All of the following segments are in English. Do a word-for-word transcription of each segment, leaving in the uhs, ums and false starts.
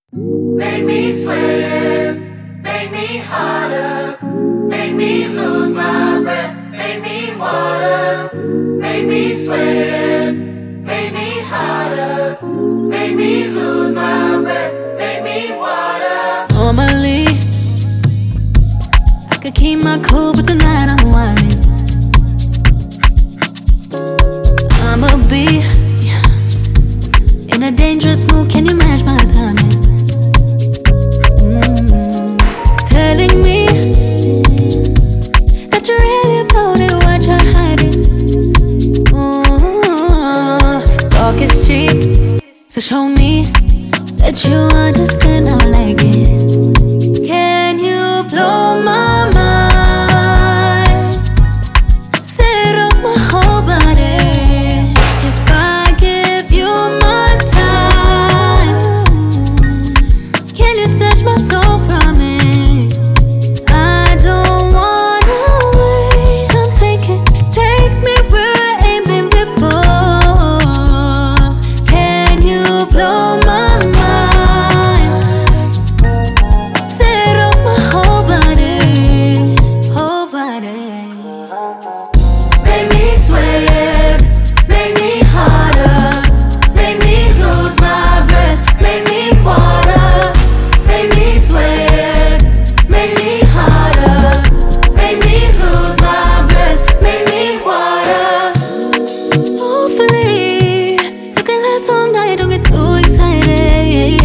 Make me sweat, make me harder, make me lose my breath, make me water, make me sweat, make me harder, make me lose my breath, make me water. Normally, I could keep my cool, but tonight I'm whining. I'ma be in a dangerous mood, can you match my timing? Mm. Telling me that you're really about it, what you're hiding. Mm. Talk is cheap, so show me that you understand I like it. Can you blow my mind? Set off my whole body. If I give you my time, can you snatch my soul from me? I don't wanna wait. Come take it, take me where I ain't been before. Can you blow my mind? Set off my whole body, whole body. Make me sweat, make me harder, make me lose my breath, make me water, make me sweat, make me harder, make me lose my breath, make me water. Hopefully, you can last all night, don't get too excited.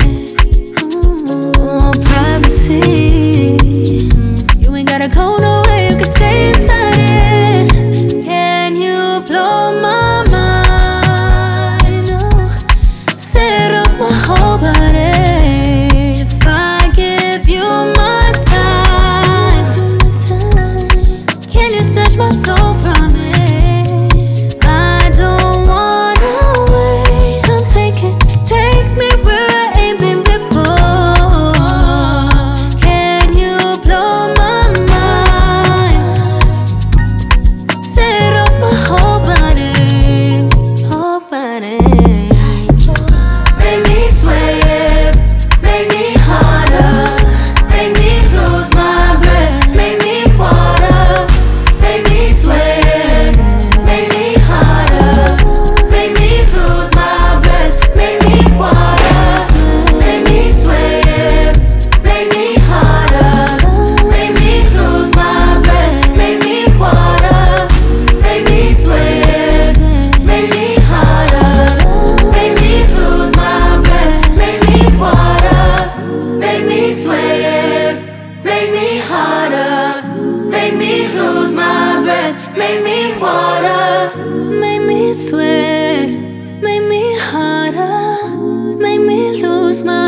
Ooh, privacy. You ain't gotta go nowhere, you can stay inside it. Can you blow my mind? Oh, set off my whole body. If I give you my time, can you snatch my soul from me? I don't wanna wait. Come take it, take me where I ain't been before. Can you blow my mind? Set off my whole body, whole body. Make me sweat, make me harder, make me lose my breath, make me water, make me sweat, make me harder, make me lose my breath, make me water, make me sweat, make me harder, make me lose my breath, make me water, make me sweat, make me harder, make me lose my breath, make me water, make me sweat, make me harder, make me lose my breath, make me water. Make me sweat, make me harder, make me lose my